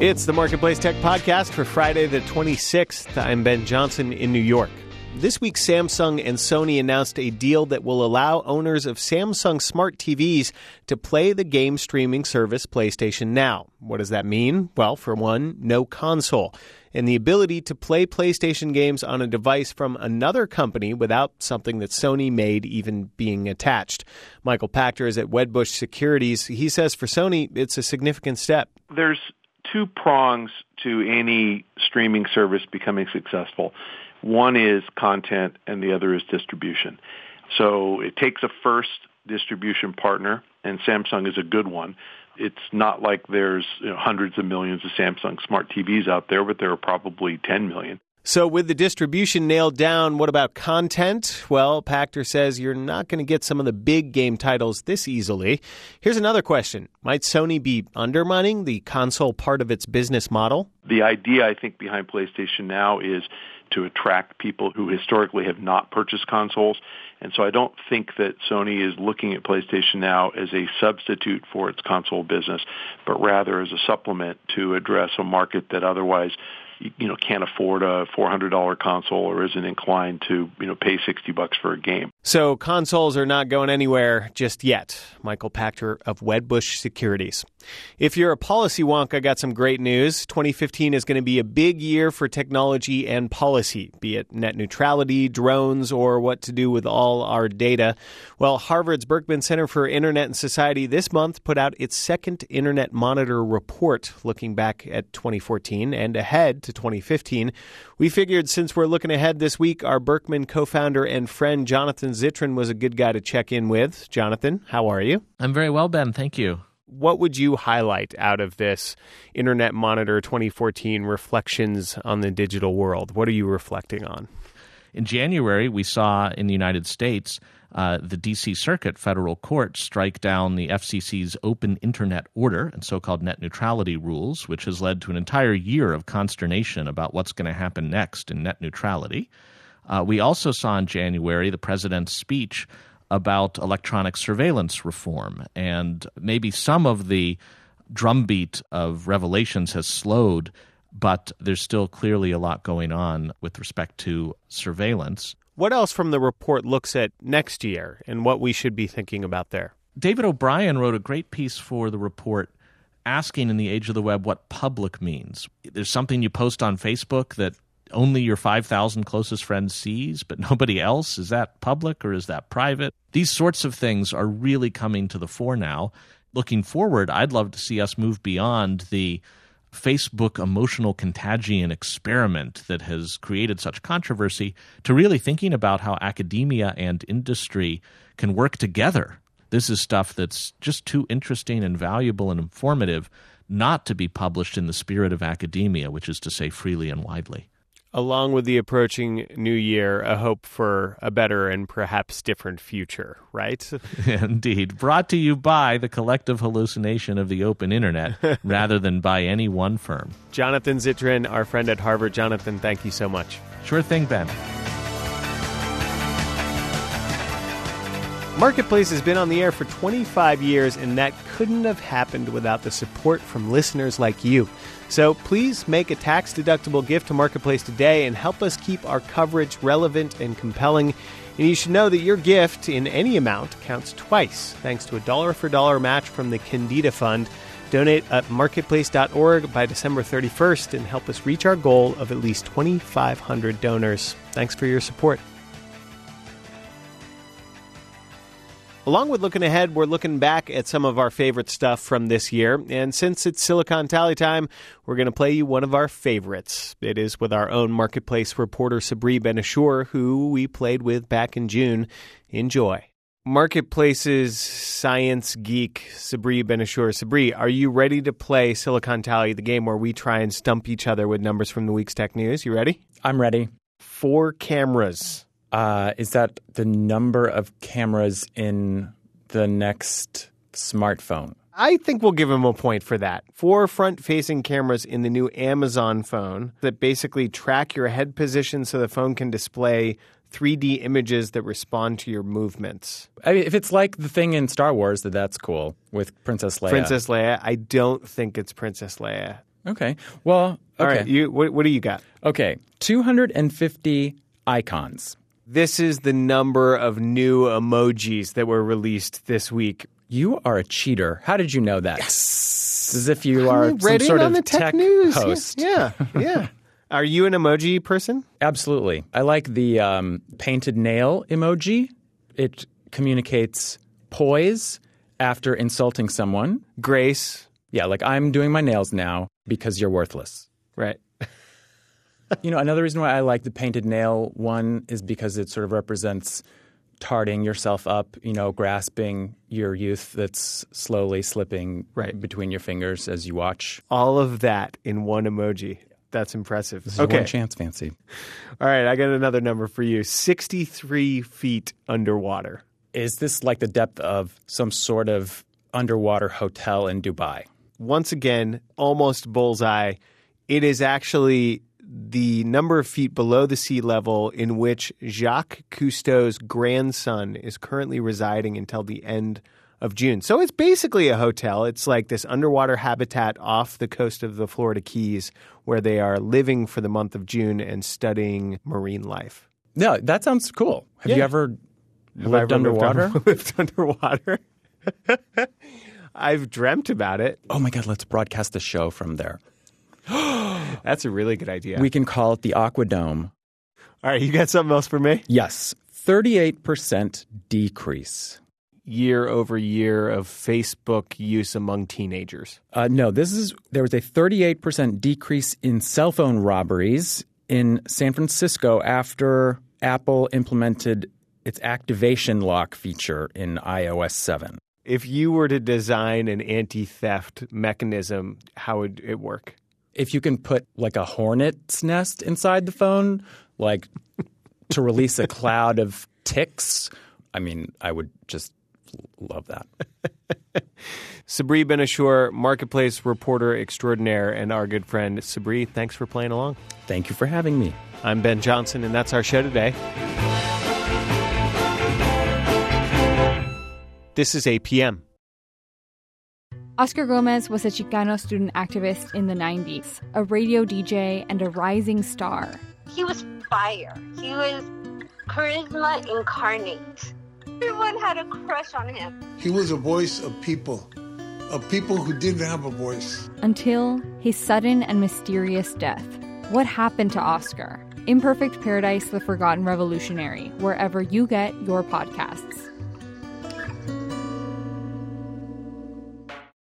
It's the Marketplace Tech Podcast for Friday the 26th. I'm Ben Johnson in New York. This week, Samsung and Sony announced a deal that will allow owners of Samsung smart TVs to play the game streaming service PlayStation Now. What does that mean? Well, for one, no console, and the ability to play PlayStation games on a device from another company without something that Sony made even being attached. Michael Pachter is at Wedbush Securities. He says for Sony, it's a significant step. There's two prongs to any streaming service becoming successful. One is content and the other is distribution. So it takes a first distribution partner, and Samsung is a good one. It's not like there's hundreds of millions of Samsung smart TVs out there, but there are probably 10 million. So with the distribution nailed down, what about content? Well, Pachter says you're not going to get some of the big game titles this easily. Here's another question. Might Sony be undermining the console part of its business model? The idea, I think, behind PlayStation Now is to attract people who historically have not purchased consoles. And so I don't think that Sony is looking at PlayStation Now as a substitute for its console business, but rather as a supplement to address a market that otherwise can't afford a $400 console or isn't inclined to, pay $60 for a game. So consoles are not going anywhere just yet. Michael Pachter of Wedbush Securities. If you're a policy wonk, I got some great news. 2015 is going to be a big year for technology and policy, be it net neutrality, drones, or what to do with all our data. Well, Harvard's Berkman Center for Internet and Society this month put out its second Internet Monitor report, looking back at 2014 and ahead to 2015. We figured since we're looking ahead this week, our Berkman co-founder and friend Jonathan Zittrain was a good guy to check in with. Jonathan, how are you? I'm very well, Ben. Thank you. What would you highlight out of this Internet Monitor 2014 Reflections on the Digital World? What are you reflecting on? In January, we saw in the United States the D.C. Circuit Federal Court strike down the FCC's open Internet order and so-called net neutrality rules, which has led to an entire year of consternation about what's going to happen next in net neutrality. We also saw in January the president's speech about electronic surveillance reform, and maybe some of the drumbeat of revelations has slowed, but there's still clearly a lot going on with respect to surveillance. What else from the report looks at next year and what we should be thinking about there? David O'Brien wrote a great piece for the report asking in the age of the web what public means. There's something you post on Facebook that only your 5,000 closest friends sees, but nobody else. Is that public or is that private? These sorts of things are really coming to the fore now. Looking forward, I'd love to see us move beyond the Facebook emotional contagion experiment that has created such controversy to really thinking about how academia and industry can work together. This is stuff that's just too interesting and valuable and informative not to be published in the spirit of academia, which is to say freely and widely. Along with the approaching new year, a hope for a better and perhaps different future, right? Indeed. Brought to you by the collective hallucination of the open internet rather than by any one firm. Jonathan Zittrain, our friend at Harvard. Jonathan, thank you so much. Sure thing, Ben. Marketplace has been on the air for 25 years, and that couldn't have happened without the support from listeners like you. So please make a tax-deductible gift to Marketplace today and help us keep our coverage relevant and compelling. And you should know that your gift in any amount counts twice, thanks to a dollar-for-dollar match from the Candida Fund. Donate at marketplace.org by December 31st and help us reach our goal of at least 2,500 donors. Thanks for your support. Along with looking ahead, we're looking back at some of our favorite stuff from this year. And since it's Silicon Tally time, we're going to play you one of our favorites. It is with our own Marketplace reporter, Sabri Ben-Achour, who we played with back in June. Enjoy. Marketplace's science geek, Sabri Ben-Achour. Sabri, are you ready to play Silicon Tally, the game where we try and stump each other with numbers from the week's tech news? You ready? I'm ready. 4 cameras. Is that the number of cameras in the next smartphone? I think we'll give him a point for that. 4 front-facing cameras in the new Amazon phone that basically track your head position so the phone can display 3D images that respond to your movements. I mean, if it's like the thing in Star Wars, that's cool with Princess Leia. Princess Leia. I don't think it's Princess Leia. Okay. Well, All okay. right, what do you got? Okay. 250 icons. This is the number of new emojis that were released this week. You are a cheater. How did you know that? Yes. As if you are Read some sort on of the tech news host. Yeah. Are you an emoji person? Absolutely. I like the painted nail emoji. It communicates poise after insulting someone. Grace. Yeah, like I'm doing my nails now because you're worthless. Right. Another reason why I like the painted nail one is because it sort of represents tarting yourself up, grasping your youth that's slowly slipping between your fingers as you watch. All of that in one emoji. That's impressive. This is one chance, Fancy. All right, I got another number for you. 63 feet underwater. Is this like the depth of some sort of underwater hotel in Dubai? Once again, almost bullseye. It is actually the number of feet below the sea level in which Jacques Cousteau's grandson is currently residing until the end of June. So it's basically a hotel. It's like this underwater habitat off the coast of the Florida Keys where they are living for the month of June and studying marine life. Yeah, that sounds cool. Have you ever lived underwater? Lived underwater? I've dreamt about it. Oh my God, let's broadcast the show from there. That's a really good idea. We can call it the Aquadome. All right, you got something else for me? Yes. 38% decrease. Year over year of Facebook use among teenagers. No, there was a 38% decrease in cell phone robberies in San Francisco after Apple implemented its activation lock feature in iOS 7. If you were to design an anti-theft mechanism, how would it work? If you can put like a hornet's nest inside the phone, like to release a cloud of ticks, I would just love that. Sabri Ben-Achour, marketplace reporter extraordinaire, and our good friend Sabri, thanks for playing along. Thank you for having me. I'm Ben Johnson, and that's our show today. This is APM. Oscar Gomez was a Chicano student activist in the 90s, a radio DJ and a rising star. He was fire. He was charisma incarnate. Everyone had a crush on him. He was a voice of people who didn't have a voice. Until his sudden and mysterious death. What happened to Oscar? Imperfect Paradise, The Forgotten Revolutionary, wherever you get your podcasts.